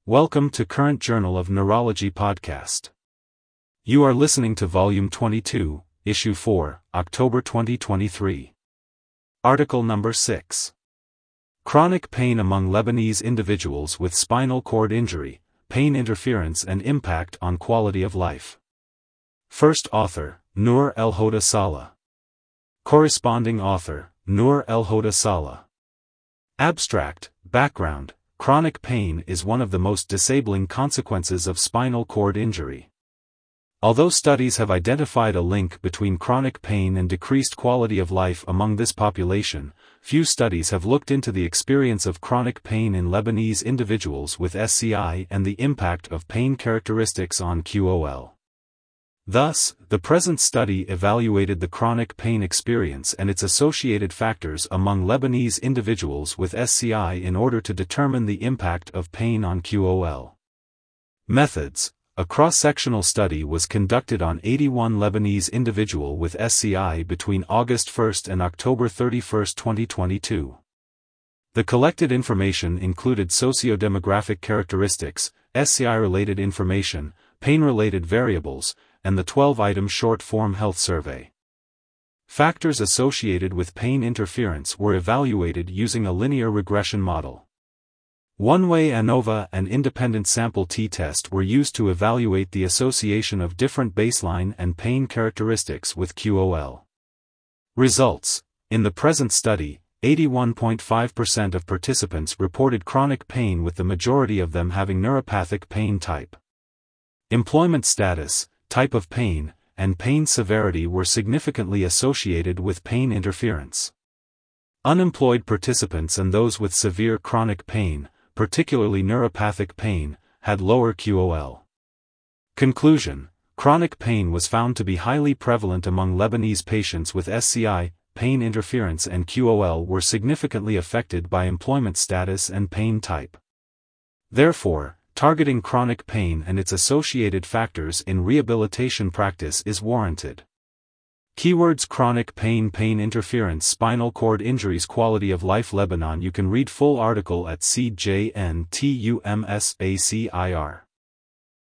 Welcome to Current Journal of Neurology podcast. You are listening to Volume 22, Issue 4, October 2023. Article Number 6. Chronic Pain Among Lebanese Individuals with Spinal Cord Injury, Pain Interference and Impact on Quality of Life. First author, Noor El-Hoda Saleh. Corresponding author, Noor El-Hoda Saleh. Abstract, background. Chronic pain is one of the most disabling consequences of spinal cord injury. Although studies have identified a link between chronic pain and decreased quality of life among this population, few studies have looked into the experience of chronic pain in Lebanese individuals with SCI and the impact of pain characteristics on QOL. Thus, the present study evaluated the chronic pain experience and its associated factors among Lebanese individuals with SCI in order to determine the impact of pain on QOL. Methods. A cross-sectional study was conducted on 81 Lebanese individuals with SCI between August 1 and October 31, 2022. The collected information included socio-demographic characteristics, SCI-related information, pain-related variables, and the 12-item short-form health survey. Factors associated with pain interference were evaluated using a linear regression model. One-way ANOVA and independent sample t-test were used to evaluate the association of different baseline and pain characteristics with QOL. Results. In the present study, 81.5% of participants reported chronic pain, with the majority of them having neuropathic pain type. Employment status, type of pain, and pain severity were significantly associated with pain interference. Unemployed participants and those with severe chronic pain, particularly neuropathic pain, had lower QOL. Conclusion. Chronic pain was found to be highly prevalent among Lebanese patients with SCI, pain interference and QOL were significantly affected by employment status and pain type. Therefore, targeting chronic pain and its associated factors in rehabilitation practice is warranted. Keywords: chronic pain, pain interference, spinal cord injuries, quality of life, Lebanon. You can read full article at CJNTUMSACIR.